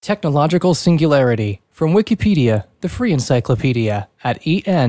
Technological Singularity, from Wikipedia, the free encyclopedia, at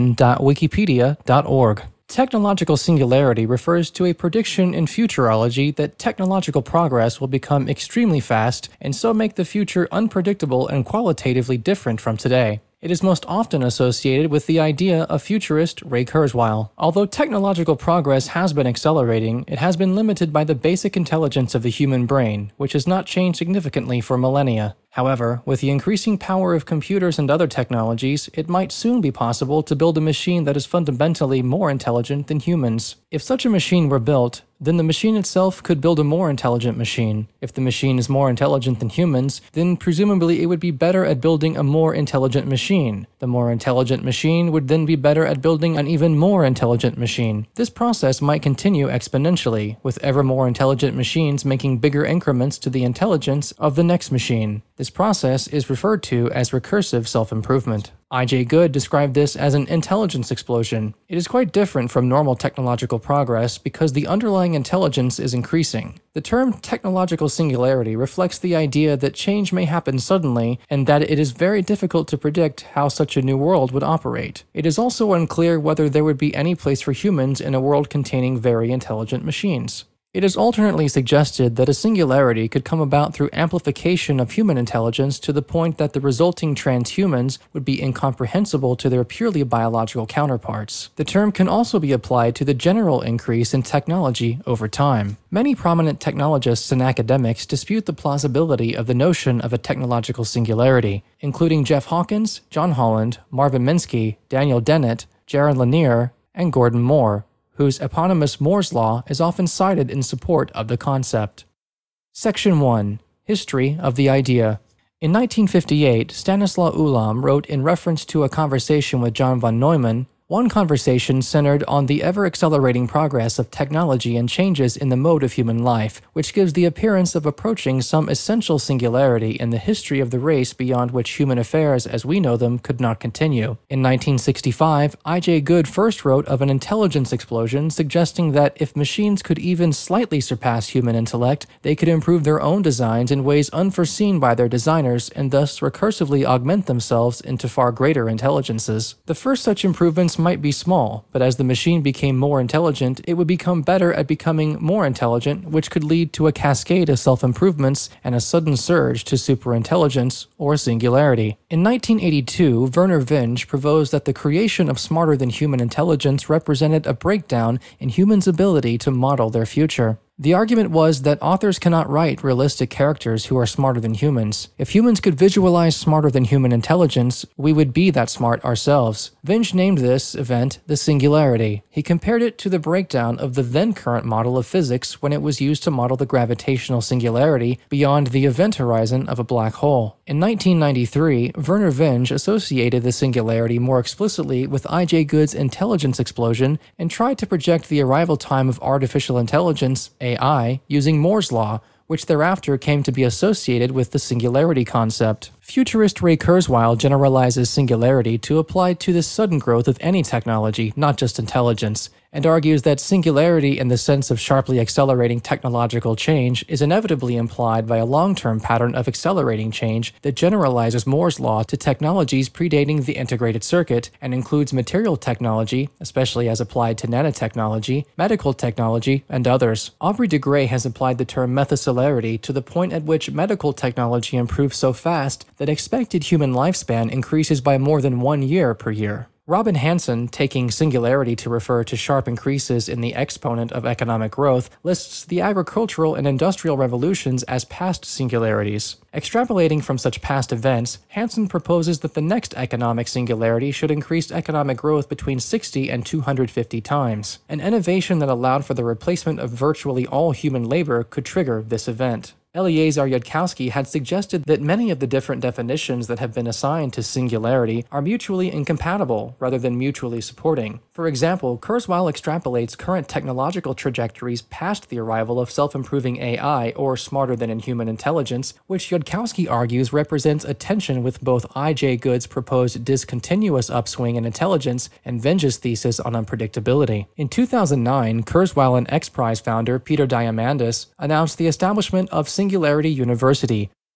en.wikipedia.org. Technological singularity refers to a prediction in futurology that technological progress will become extremely fast and so make the future unpredictable and qualitatively different from today. It is most often associated with the idea of futurist Ray Kurzweil. Although technological progress has been accelerating, it has been limited by the basic intelligence of the human brain, which has not changed significantly for millennia. However, with the increasing power of computers and other technologies, it might soon be possible to build a machine that is fundamentally more intelligent than humans. If such a machine were built, then the machine itself could build a more intelligent machine. If the machine is more intelligent than humans, then presumably it would be better at building a more intelligent machine. The more intelligent machine would then be better at building an even more intelligent machine. This process might continue exponentially, with ever more intelligent machines making bigger increments to the intelligence of the next machine. This process is referred to as recursive self-improvement. I.J. Good described this as an intelligence explosion. It is quite different from normal technological progress because the underlying intelligence is increasing. The term technological singularity reflects the idea that change may happen suddenly and that it is very difficult to predict how such a new world would operate. It is also unclear whether there would be any place for humans in a world containing very intelligent machines. It is alternately suggested that a singularity could come about through amplification of human intelligence to the point that the resulting transhumans would be incomprehensible to their purely biological counterparts. The term can also be applied to the general increase in technology over time. Many prominent technologists and academics dispute the plausibility of the notion of a technological singularity, including Jeff Hawkins, John Holland, Marvin Minsky, Daniel Dennett, Jaron Lanier, and Gordon Moore, whose eponymous Moore's Law is often cited in support of the concept. Section 1. History of the idea. In 1958, Stanislaw Ulam wrote in reference to a conversation with John von Neumann, one conversation centered on the ever-accelerating progress of technology and changes in the mode of human life, which gives the appearance of approaching some essential singularity in the history of the race beyond which human affairs as we know them could not continue. In 1965, I.J. Good first wrote of an intelligence explosion, suggesting that if machines could even slightly surpass human intellect, they could improve their own designs in ways unforeseen by their designers and thus recursively augment themselves into far greater intelligences. The first such improvements might be small, but as the machine became more intelligent, it would become better at becoming more intelligent, which could lead to a cascade of self-improvements and a sudden surge to superintelligence or singularity. In 1982, Werner Vinge proposed that the creation of smarter-than-human intelligence represented a breakdown in humans' ability to model their future. The argument was that authors cannot write realistic characters who are smarter than humans. If humans could visualize smarter-than-human intelligence, we would be that smart ourselves. Vinge named this event the singularity. He compared it to the breakdown of the then-current model of physics when it was used to model the gravitational singularity beyond the event horizon of a black hole. In 1993, Werner Vinge associated the singularity more explicitly with I.J. Good's intelligence explosion and tried to project the arrival time of artificial intelligence, AI, using Moore's Law, which thereafter came to be associated with the singularity concept. Futurist Ray Kurzweil generalizes singularity to apply to the sudden growth of any technology, not just intelligence, and argues that singularity in the sense of sharply accelerating technological change is inevitably implied by a long-term pattern of accelerating change that generalizes Moore's Law to technologies predating the integrated circuit and includes material technology, especially as applied to nanotechnology, medical technology, and others. Aubrey de Grey has applied the term methacelarity to the point at which medical technology improves so fast that expected human lifespan increases by more than 1 year per year. Robin Hanson, taking singularity to refer to sharp increases in the exponent of economic growth, lists the agricultural and industrial revolutions as past singularities. Extrapolating from such past events, Hanson proposes that the next economic singularity should increase economic growth between 60 and 250 times. An innovation that allowed for the replacement of virtually all human labor could trigger this event. Eliezer Yudkowsky had suggested that many of the different definitions that have been assigned to singularity are mutually incompatible rather than mutually supporting. For example, Kurzweil extrapolates current technological trajectories past the arrival of self-improving AI or smarter-than-human intelligence, which Yudkowsky argues represents a tension with both I.J. Good's proposed discontinuous upswing in intelligence and Vinge's thesis on unpredictability. In 2009, Kurzweil and X Prize founder Peter Diamandis announced the establishment of Singularity University,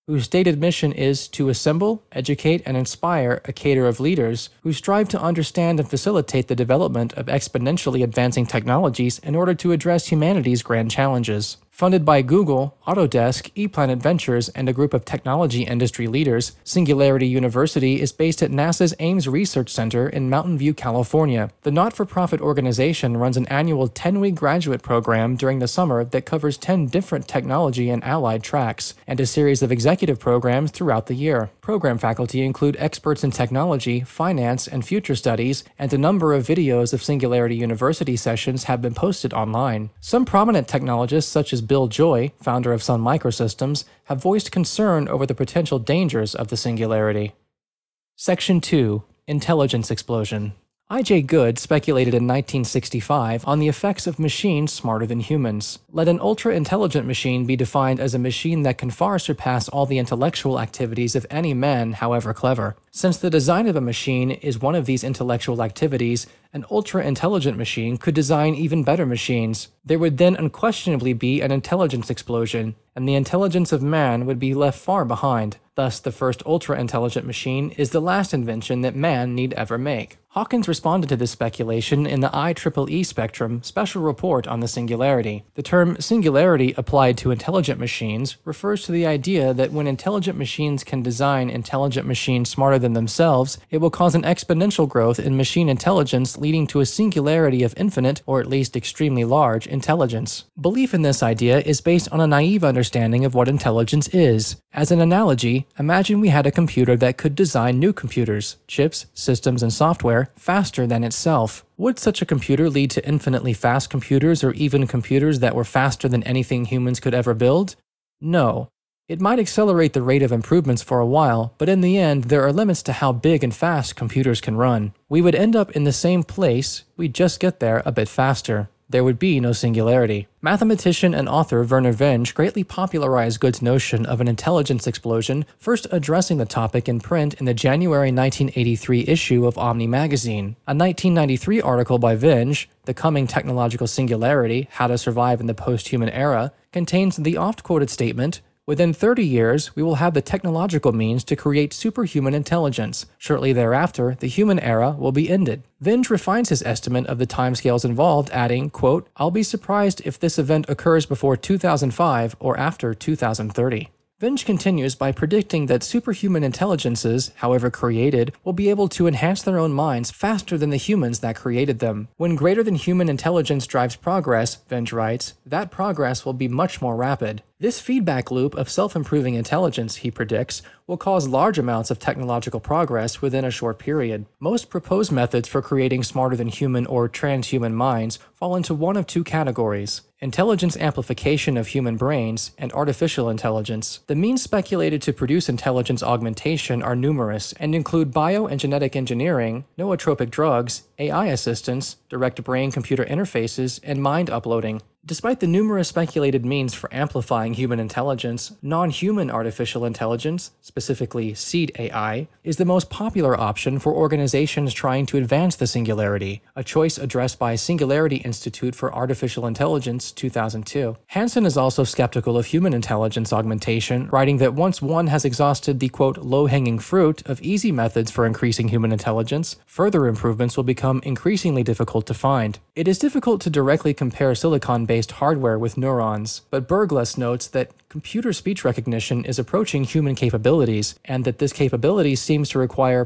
whose stated mission is to assemble, educate, and inspire a cadre of leaders who strive to understand and facilitate the development of exponentially advancing technologies in order to address humanity's grand challenges. Funded by Google, Autodesk, ePlanet Ventures, and a group of technology industry leaders, Singularity University is based at NASA's Ames Research Center in Mountain View, California. The not-for-profit organization runs an annual 10-week graduate program during the summer that covers 10 different technology and allied tracks, and a series of executive programs throughout the year. Program faculty include experts in technology, finance, and future studies, and a number of videos of Singularity University sessions have been posted online. Some prominent technologists, such as Bill Joy, founder of Sun Microsystems, have voiced concern over the potential dangers of the singularity. Section 2. Intelligence Explosion. I.J. Good speculated in 1965 on the effects of machines smarter than humans. Let an ultra-intelligent machine be defined as a machine that can far surpass all the intellectual activities of any man, however clever. Since the design of a machine is one of these intellectual activities, an ultra-intelligent machine could design even better machines. There would then unquestionably be an intelligence explosion, and the intelligence of man would be left far behind. Thus, the first ultra-intelligent machine is the last invention that man need ever make. Hawkins responded to this speculation in the IEEE Spectrum Special Report on the Singularity. The term singularity applied to intelligent machines refers to the idea that when intelligent machines can design intelligent machines smarter than themselves, it will cause an exponential growth in machine intelligence leading to a singularity of infinite, or at least extremely large, intelligence. Belief in this idea is based on a naive understanding of what intelligence is. As an analogy, imagine we had a computer that could design new computers, chips, systems, and software faster than itself. Would such a computer lead to infinitely fast computers or even computers that were faster than anything humans could ever build? No. It might accelerate the rate of improvements for a while, but in the end, there are limits to how big and fast computers can run. We would end up in the same place, we'd just get there a bit faster. There would be no singularity. Mathematician and author Vernor Vinge greatly popularized Good's notion of an intelligence explosion, first addressing the topic in print in the January 1983 issue of Omni magazine. A 1993 article by Vinge, The Coming Technological Singularity: How to Survive in the Post-Human Era, contains the oft-quoted statement, "Within 30 years, we will have the technological means to create superhuman intelligence. Shortly thereafter, the human era will be ended." Vinge refines his estimate of the timescales involved, adding, quote, "I'll be surprised if this event occurs before 2005 or after 2030. Vinge continues by predicting that superhuman intelligences, however created, will be able to enhance their own minds faster than the humans that created them. When greater than human intelligence drives progress, Vinge writes, that progress will be much more rapid. This feedback loop of self-improving intelligence, he predicts, will cause large amounts of technological progress within a short period. Most proposed methods for creating smarter than human or transhuman minds fall into one of two categories: intelligence amplification of human brains and artificial intelligence. The means speculated to produce intelligence augmentation are numerous and include bio and genetic engineering, nootropic drugs, AI assistance, direct brain-computer interfaces, and mind uploading. Despite the numerous speculated means for amplifying human intelligence, non-human artificial intelligence, specifically seed AI, is the most popular option for organizations trying to advance the singularity, a choice addressed by Singularity Institute for Artificial Intelligence 2002. Hansen is also skeptical of human intelligence augmentation, writing that once one has exhausted the, quote, low-hanging fruit of easy methods for increasing human intelligence, further improvements will become increasingly difficult to find. It is difficult to directly compare silicon-based hardware with neurons, but Berglas notes that computer speech recognition is approaching human capabilities, and that this capability seems to require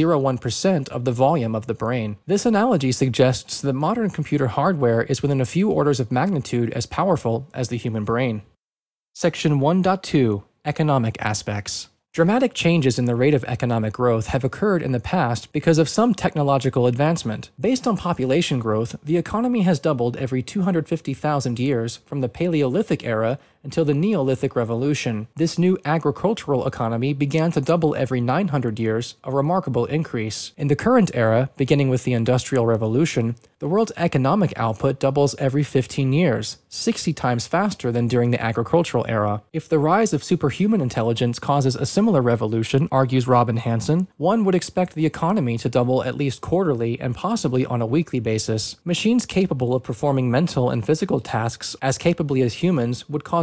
0.01% of the volume of the brain. This analogy suggests that modern computer hardware is within a few orders of magnitude as powerful as the human brain. Section 1.2 Economic Aspects. Dramatic changes in the rate of economic growth have occurred in the past because of some technological advancement. Based on population growth, the economy has doubled every 250,000 years from the Paleolithic era until the Neolithic Revolution. This new agricultural economy began to double every 900 years, a remarkable increase. In the current era, beginning with the Industrial Revolution, the world's economic output doubles every 15 years, 60 times faster than during the agricultural era. If the rise of superhuman intelligence causes a similar revolution, argues Robin Hanson, one would expect the economy to double at least quarterly and possibly on a weekly basis. Machines capable of performing mental and physical tasks as capably as humans would cause a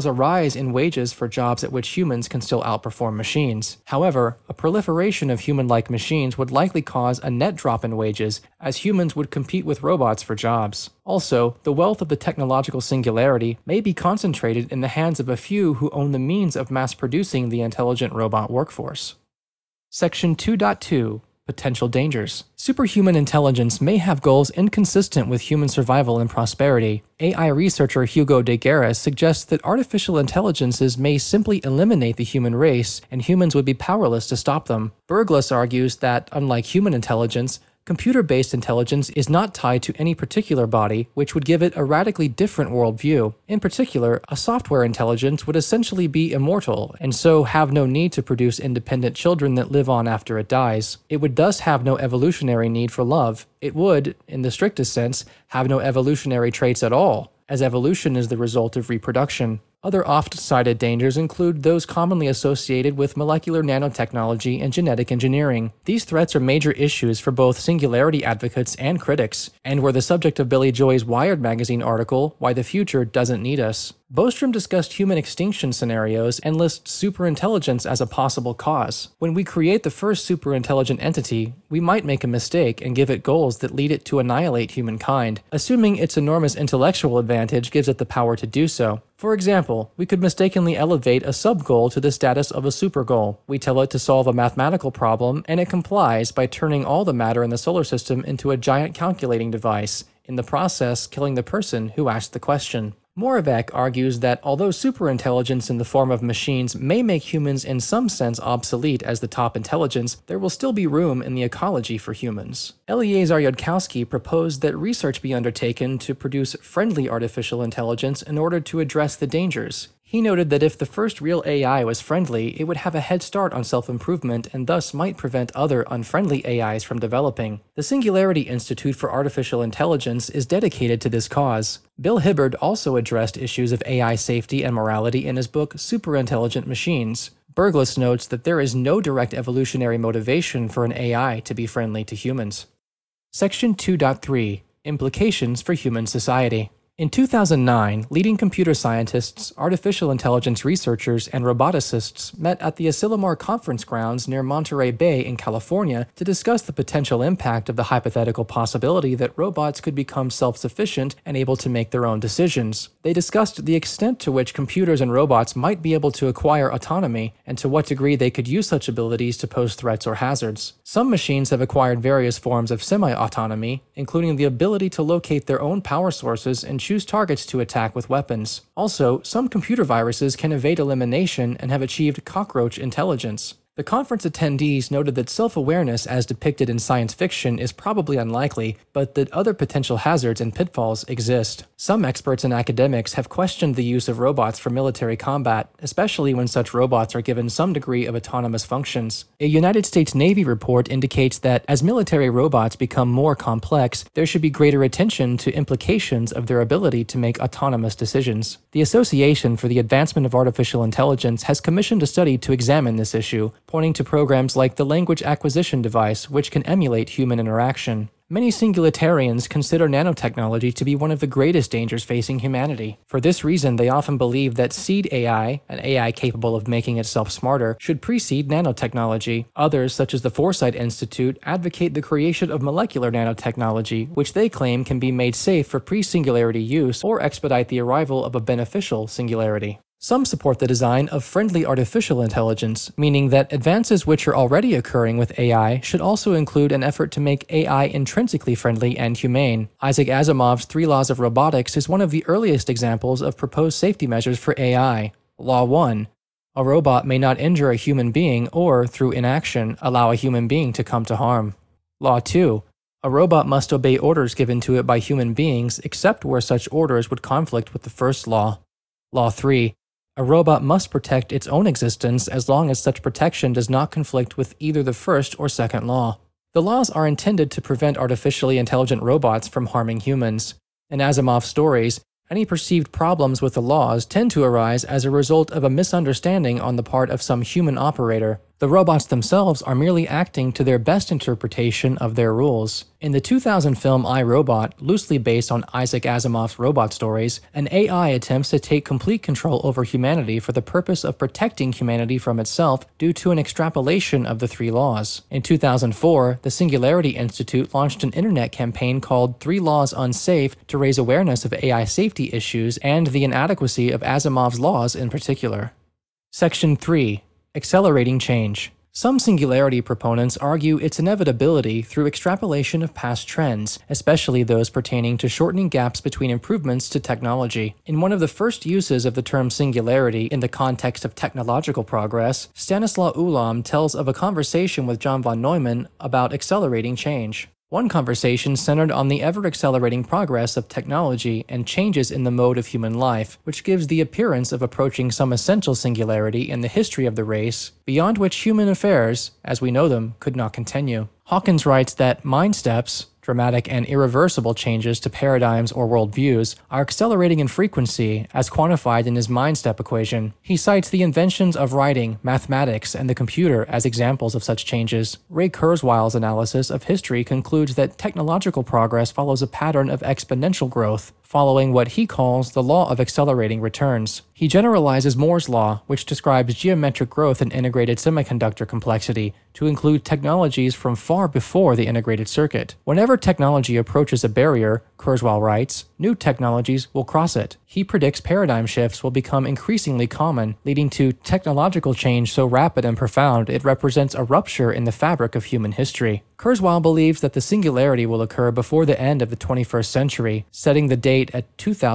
a rise in wages for jobs at which humans can still outperform machines. However, a proliferation of human-like machines would likely cause a net drop in wages, as humans would compete with robots for jobs. Also, the wealth of the technological singularity may be concentrated in the hands of a few who own the means of mass-producing the intelligent robot workforce. Section 2.2 Potential Dangers. Superhuman intelligence may have goals inconsistent with human survival and prosperity. AI researcher Hugo de Garis suggests that artificial intelligences may simply eliminate the human race, and humans would be powerless to stop them. Berglas argues that, unlike human intelligence, computer-based intelligence is not tied to any particular body, which would give it a radically different worldview. In particular, a software intelligence would essentially be immortal, and so have no need to produce independent children that live on after it dies. It would thus have no evolutionary need for love. It would, in the strictest sense, have no evolutionary traits at all, as evolution is the result of reproduction. Other oft-cited dangers include those commonly associated with molecular nanotechnology and genetic engineering. These threats are major issues for both singularity advocates and critics, and were the subject of Billy Joy's Wired magazine article, Why the Future Doesn't Need Us. Bostrom discussed human extinction scenarios and lists superintelligence as a possible cause. When we create the first superintelligent entity, we might make a mistake and give it goals that lead it to annihilate humankind, assuming its enormous intellectual advantage gives it the power to do so. For example, we could mistakenly elevate a sub-goal to the status of a super-goal. We tell it to solve a mathematical problem, and it complies by turning all the matter in the solar system into a giant calculating device, in the process killing the person who asked the question. Moravec argues that although superintelligence in the form of machines may make humans in some sense obsolete as the top intelligence, there will still be room in the ecology for humans. Eliezer Yudkowsky proposed that research be undertaken to produce friendly artificial intelligence in order to address the dangers. He noted that if the first real AI was friendly, it would have a head start on self-improvement and thus might prevent other unfriendly AIs from developing. The Singularity Institute for Artificial Intelligence is dedicated to this cause. Bill Hibbard also addressed issues of AI safety and morality in his book Superintelligent Machines. Berglas notes that there is no direct evolutionary motivation for an AI to be friendly to humans. Section 2.3 Implications for Human Society. In 2009, leading computer scientists, artificial intelligence researchers, and roboticists met at the Asilomar Conference Grounds near Monterey Bay in California to discuss the potential impact of the hypothetical possibility that robots could become self-sufficient and able to make their own decisions. They discussed the extent to which computers and robots might be able to acquire autonomy, and to what degree they could use such abilities to pose threats or hazards. Some machines have acquired various forms of semi-autonomy, including the ability to locate their own power sources and choose targets to attack with weapons. Also, some computer viruses can evade elimination and have achieved cockroach intelligence. The conference attendees noted that self-awareness as depicted in science fiction is probably unlikely, but that other potential hazards and pitfalls exist. Some experts and academics have questioned the use of robots for military combat, especially when such robots are given some degree of autonomous functions. A United States Navy report indicates that as military robots become more complex, there should be greater attention to implications of their ability to make autonomous decisions. The Association for the Advancement of Artificial Intelligence has commissioned a study to examine this issue, pointing to programs like the Language Acquisition Device, which can emulate human interaction. Many singularitarians consider nanotechnology to be one of the greatest dangers facing humanity. For this reason, they often believe that seed AI, an AI capable of making itself smarter, should precede nanotechnology. Others, such as the Foresight Institute, advocate the creation of molecular nanotechnology, which they claim can be made safe for pre-singularity use or expedite the arrival of a beneficial singularity. Some support the design of friendly artificial intelligence, meaning that advances which are already occurring with AI should also include an effort to make AI intrinsically friendly and humane. Isaac Asimov's 3 Laws of Robotics is one of the earliest examples of proposed safety measures for AI. Law 1. A robot may not injure a human being or, through inaction, allow a human being to come to harm. Law 2. A robot must obey orders given to it by human beings except where such orders would conflict with the first law. Law 3. A robot must protect its own existence as long as such protection does not conflict with either the first or second law. The laws are intended to prevent artificially intelligent robots from harming humans. In Asimov's stories, any perceived problems with the laws tend to arise as a result of a misunderstanding on the part of some human operator. The robots themselves are merely acting to their best interpretation of their rules. In the 2000 film I, Robot, loosely based on Isaac Asimov's robot stories, an AI attempts to take complete control over humanity for the purpose of protecting humanity from itself due to an extrapolation of the three laws. In 2004, the Singularity Institute launched an internet campaign called 3 Laws Unsafe to raise awareness of AI safety issues and the inadequacy of Asimov's laws in particular. Section 3. Accelerating change. Some singularity proponents argue its inevitability through extrapolation of past trends, especially those pertaining to shortening gaps between improvements to technology. In one of the first uses of the term singularity in the context of technological progress, Stanislaw Ulam tells of a conversation with John von Neumann about accelerating change. One conversation centered on the ever-accelerating progress of technology and changes in the mode of human life, which gives the appearance of approaching some essential singularity in the history of the race, beyond which human affairs, as we know them, could not continue. Hawkins writes that mind steps, dramatic and irreversible changes to paradigms or worldviews, are accelerating in frequency as quantified in his mind step equation. He cites the inventions of writing, mathematics, and the computer as examples of such changes. Ray Kurzweil's analysis of history concludes that technological progress follows a pattern of exponential growth, following what he calls the law of accelerating returns. He generalizes Moore's law, which describes geometric growth in integrated semiconductor complexity, to include technologies from far before the integrated circuit. Whenever technology approaches a barrier, Kurzweil writes, new technologies will cross it. He predicts paradigm shifts will become increasingly common, leading to technological change so rapid and profound it represents a rupture in the fabric of human history. Kurzweil believes that the singularity will occur before the end of the 21st century, setting the date at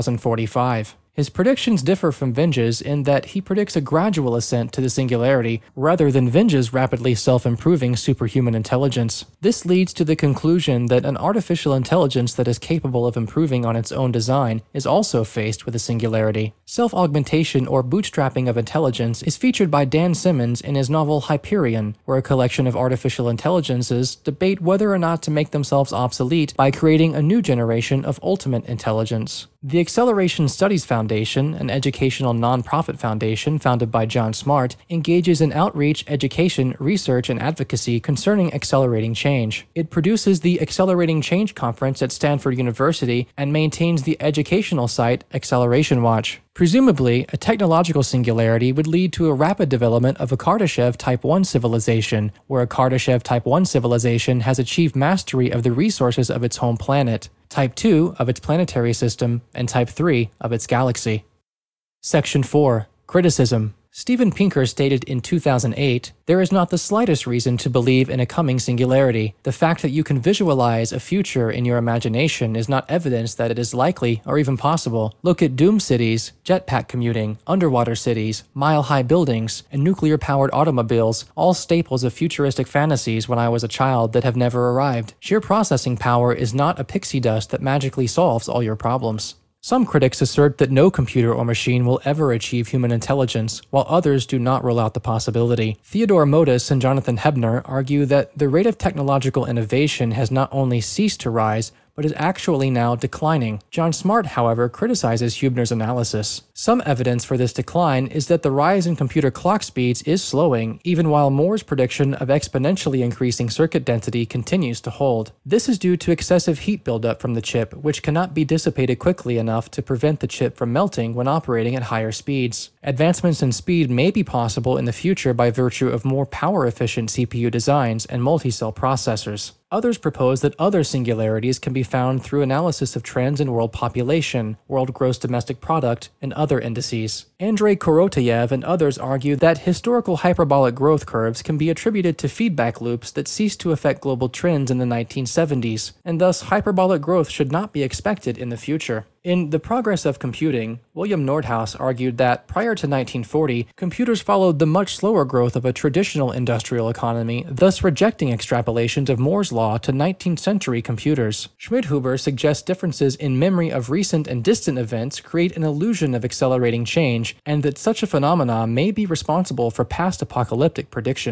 2045. His predictions differ from Vinge's in that he predicts a gradual ascent to the singularity rather than Vinge's rapidly self-improving superhuman intelligence. This leads to the conclusion that an artificial intelligence that is capable of improving on its own design is also faced with a singularity. Self-augmentation or bootstrapping of intelligence is featured by Dan Simmons in his novel Hyperion, where a collection of artificial intelligences debate whether or not to make themselves obsolete by creating a new generation of ultimate intelligence. The Acceleration Studies Foundation, an educational nonprofit foundation founded by John Smart, engages in outreach, education, research, and advocacy concerning accelerating change. It produces the Accelerating Change Conference at Stanford University and maintains the educational site Acceleration Watch. Presumably, a technological singularity would lead to a rapid development of a Kardashev Type 1 civilization, where a Kardashev Type 1 civilization has achieved mastery of the resources of its home planet, Type 2 of its planetary system, and Type 3 of its galaxy. Section 4. Criticism. Steven Pinker stated in 2008, "There is not the slightest reason to believe in a coming singularity. The fact that you can visualize a future in your imagination is not evidence that it is likely or even possible. Look at doom cities, jetpack commuting, underwater cities, mile-high buildings, and nuclear-powered automobiles, all staples of futuristic fantasies when I was a child that have never arrived. Sheer processing power is not a pixie dust that magically solves all your problems." Some critics assert that no computer or machine will ever achieve human intelligence, while others do not rule out the possibility. Theodore Modis and Jonathan Hebner argue that the rate of technological innovation has not only ceased to rise, but is actually now declining. John Smart, however, criticizes Hubner's analysis. Some evidence for this decline is that the rise in computer clock speeds is slowing, even while Moore's prediction of exponentially increasing circuit density continues to hold. This is due to excessive heat buildup from the chip, which cannot be dissipated quickly enough to prevent the chip from melting when operating at higher speeds. Advancements in speed may be possible in the future by virtue of more power-efficient CPU designs and multi-cell processors. Others propose that other singularities can be found through analysis of trends in world population, world gross domestic product, and other indices. Andrei Korotayev and others argue that historical hyperbolic growth curves can be attributed to feedback loops that ceased to affect global trends in the 1970s, and thus hyperbolic growth should not be expected in the future. In The Progress of Computing, William Nordhaus argued that, prior to 1940, computers followed the much slower growth of a traditional industrial economy, thus rejecting extrapolations of Moore's law to 19th century computers. Schmidhuber suggests differences in memory of recent and distant events create an illusion of accelerating change, and that such a phenomena may be responsible for past apocalyptic predictions.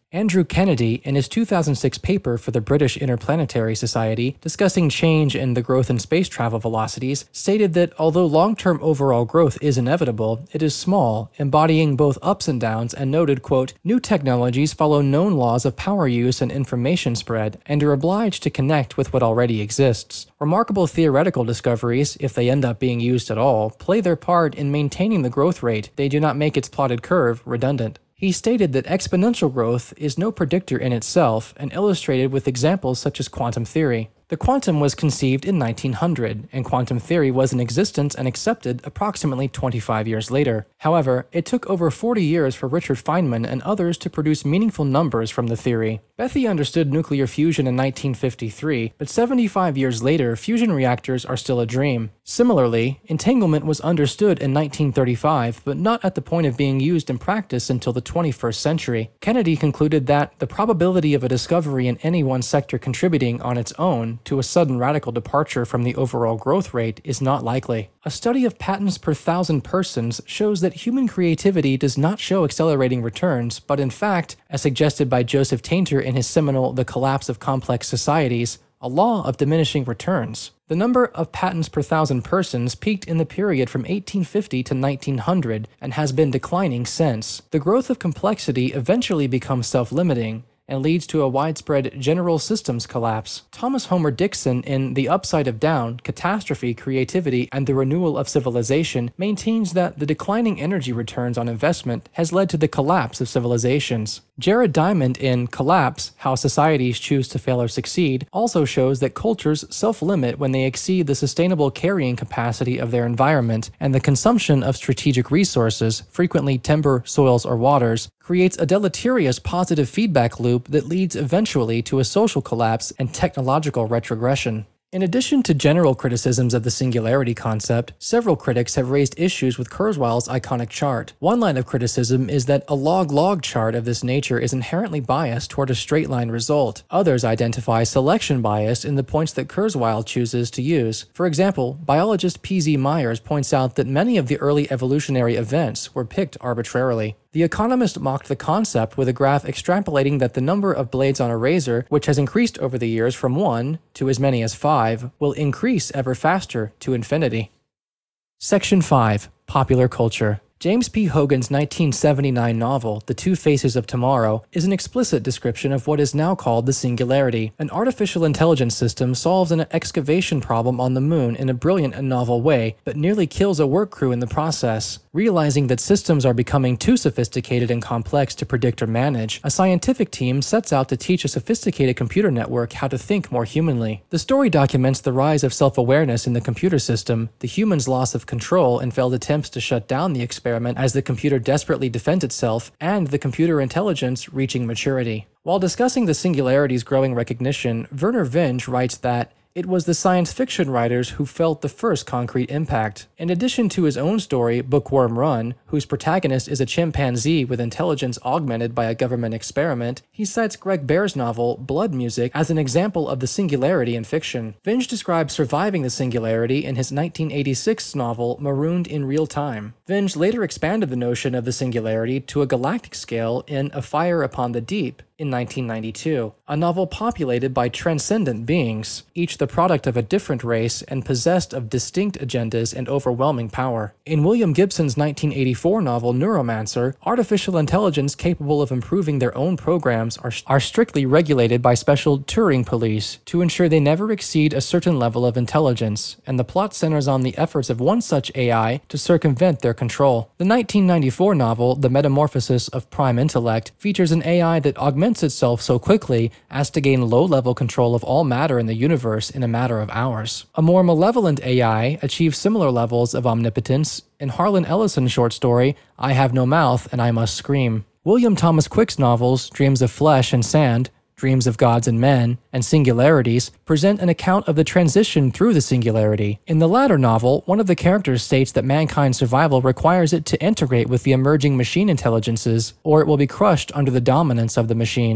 Andrew Kennedy, in his 2006 paper for the British Interplanetary Society discussing change in the growth in space travel velocities, stated that although long-term overall growth is inevitable, it is small, embodying both ups and downs, and noted, quote, "New technologies follow known laws of power use and information spread, and are obliged to connect with what already exists. Remarkable theoretical discoveries, if they end up being used at all, play their part in maintaining the growth rate. They do not make its plotted curve redundant." He stated that exponential growth is no predictor in itself, and illustrated with examples such as quantum theory. The quantum was conceived in 1900, and quantum theory was in existence and accepted approximately 25 years later. However, it took over 40 years for Richard Feynman and others to produce meaningful numbers from the theory. Bethe understood nuclear fusion in 1953, but 75 years later, fusion reactors are still a dream. Similarly, entanglement was understood in 1935, but not at the point of being used in practice until the 21st century. Kennedy concluded that the probability of a discovery in any one sector contributing on its own to a sudden radical departure from the overall growth rate is not likely. A study of patents per 1,000 persons shows that human creativity does not show accelerating returns, but in fact, as suggested by Joseph Tainter in his seminal The Collapse of Complex Societies, a law of diminishing returns. The number of patents per 1,000 persons peaked in the period from 1850 to 1900 and has been declining since. The growth of complexity eventually becomes self-limiting and leads to a widespread general systems collapse. Thomas Homer Dixon in The Upside of Down, Catastrophe, Creativity, and the Renewal of Civilization maintains that the declining energy returns on investment has led to the collapse of civilizations. Jared Diamond in Collapse, How Societies Choose to Fail or Succeed also shows that cultures self-limit when they exceed the sustainable carrying capacity of their environment, and the consumption of strategic resources, frequently timber, soils, or waters, creates a deleterious positive feedback loop that leads eventually to a social collapse and technological retrogression. In addition to general criticisms of the singularity concept, several critics have raised issues with Kurzweil's iconic chart. One line of criticism is that a log-log chart of this nature is inherently biased toward a straight-line result. Others identify selection bias in the points that Kurzweil chooses to use. For example, biologist P.Z. Myers points out that many of the early evolutionary events were picked arbitrarily. The Economist mocked the concept with a graph extrapolating that the number of blades on a razor, which has increased over the years from 1 to as many as 5, will increase ever faster to infinity. Section 5. Popular Culture. James P. Hogan's 1979 novel, The Two Faces of Tomorrow, is an explicit description of what is now called the singularity. An artificial intelligence system solves an excavation problem on the moon in a brilliant and novel way, but nearly kills a work crew in the process. Realizing that systems are becoming too sophisticated and complex to predict or manage, a scientific team sets out to teach a sophisticated computer network how to think more humanly. The story documents the rise of self-awareness in the computer system, the human's loss of control and failed attempts to shut down the experiment as the computer desperately defends itself, and the computer intelligence reaching maturity. While discussing the singularity's growing recognition, Vernor Vinge writes that it was the science fiction writers who felt the first concrete impact. In addition to his own story, Bookworm Run, whose protagonist is a chimpanzee with intelligence augmented by a government experiment, he cites Greg Bear's novel, Blood Music, as an example of the singularity in fiction. Vinge describes surviving the singularity in his 1986 novel, Marooned in Real Time. Vinge later expanded the notion of the singularity to a galactic scale in A Fire Upon the Deep, in 1992, a novel populated by transcendent beings, each the product of a different race and possessed of distinct agendas and overwhelming power. In William Gibson's 1984 novel Neuromancer, artificial intelligence capable of improving their own programs are strictly regulated by special Turing police to ensure they never exceed a certain level of intelligence, and the plot centers on the efforts of one such AI to circumvent their control. The 1994 novel The Metamorphosis of Prime Intellect features an AI that augments itself so quickly as to gain low-level control of all matter in the universe in a matter of hours. A more malevolent AI achieves similar levels of omnipotence in Harlan Ellison's short story, I Have No Mouth and I Must Scream. William Thomas Quick's novels, Dreams of Flesh and Sand, Dreams of Gods and Men, and Singularities present an account of the transition through the singularity. In the latter novel, one of the characters states that mankind's survival requires it to integrate with the emerging machine intelligences, or it will be crushed under the dominance of the machines.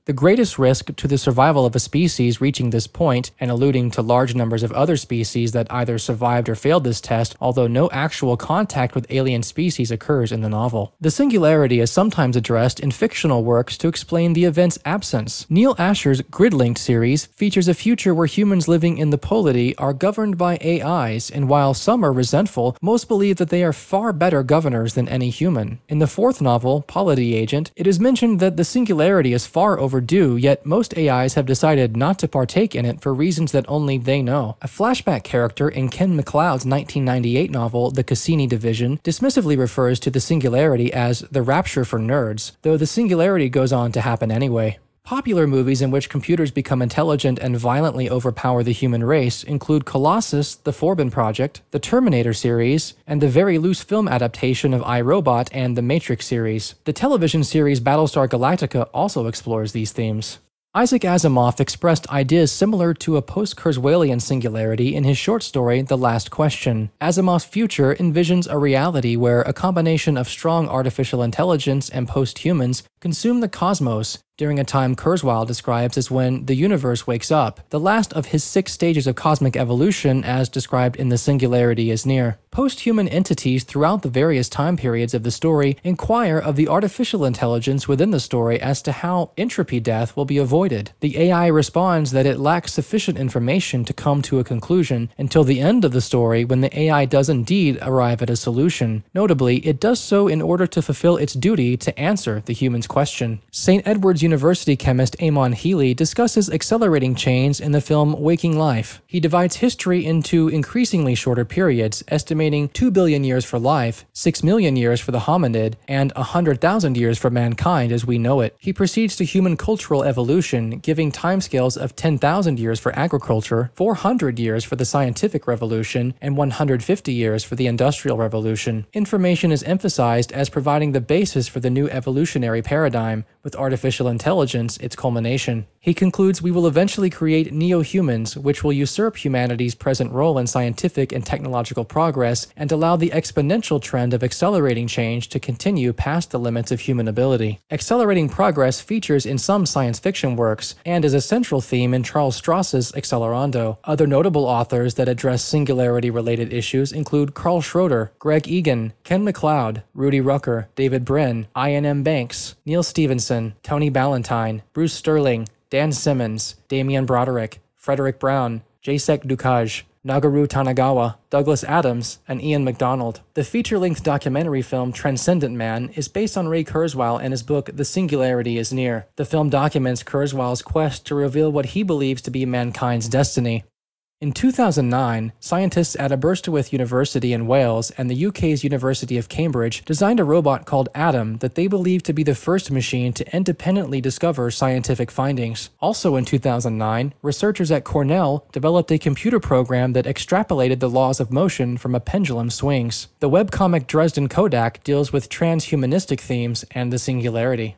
The greatest risk to the survival of a species reaching this point, and alluding to large numbers of other species that either survived or failed this test, although no actual contact with alien species occurs in the novel. The singularity is sometimes addressed in fictional works to explain the event's absence. Neil Asher's Gridlinked series features a future where humans living in the polity are governed by AIs, and while some are resentful, most believe that they are far better governors than any human. In the fourth novel, Polity Agent, it is mentioned that the singularity is far overdue, yet most AIs have decided not to partake in it for reasons that only they know. A flashback character in Ken MacLeod's 1998 novel, The Cassini Division, dismissively refers to the singularity as the rapture for nerds, though the singularity goes on to happen anyway. Popular movies in which computers become intelligent and violently overpower the human race include Colossus, The Forbin Project, the Terminator series, and the very loose film adaptation of I, Robot and the Matrix series. The television series Battlestar Galactica also explores these themes. Isaac Asimov expressed ideas similar to a post-Kurzweilian singularity in his short story The Last Question. Asimov's future envisions a reality where a combination of strong artificial intelligence and post-humans consume the cosmos during a time Kurzweil describes as when the universe wakes up, the last of his 6 stages of cosmic evolution as described in The Singularity is Near. Post-human entities throughout the various time periods of the story inquire of the artificial intelligence within the story as to how entropy death will be avoided. The AI responds that it lacks sufficient information to come to a conclusion until the end of the story when the AI does indeed arrive at a solution. Notably, it does so in order to fulfill its duty to answer the human's question. St. Edward's University chemist Eamon Healy discusses accelerating chains in the film Waking Life. He divides history into increasingly shorter periods, estimating 2 billion years for life, 6 million years for the hominid, and 100,000 years for mankind as we know it. He proceeds to human cultural evolution, giving timescales of 10,000 years for agriculture, 400 years for the scientific revolution, and 150 years for the industrial revolution. Information is emphasized as providing the basis for the new evolutionary paradigm, with artificial intelligence its culmination. He concludes we will eventually create neo-humans, which will usurp humanity's present role in scientific and technological progress and allow the exponential trend of accelerating change to continue past the limits of human ability. Accelerating progress features in some science fiction works and is a central theme in Charles Stross's Accelerando. Other notable authors that address singularity-related issues include Carl Schroeder, Greg Egan, Ken MacLeod, Rudy Rucker, David Brin, Ian M. Banks, Neil Stephenson, Tony Ballantyne, Bruce Sterling, Dan Simmons, Damian Broderick, Frederick Brown, Jacek Dukash, Nagaru Tanagawa, Douglas Adams, and Ian MacDonald. The feature-length documentary film Transcendent Man is based on Ray Kurzweil and his book The Singularity is Near. The film documents Kurzweil's quest to reveal what he believes to be mankind's destiny. In 2009, scientists at Aberystwyth University in Wales and the UK's University of Cambridge designed a robot called Adam that they believe to be the first machine to independently discover scientific findings. Also in 2009, researchers at Cornell developed a computer program that extrapolated the laws of motion from a pendulum swings. The webcomic Dresden Kodak deals with transhumanistic themes and the singularity.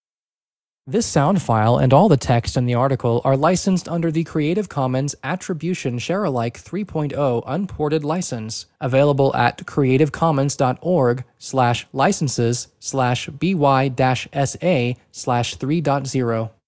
This sound file and all the text in the article are licensed under the Creative Commons Attribution Share-alike 3.0 Unported License, available at creativecommons.org/licenses/by-sa/3.0.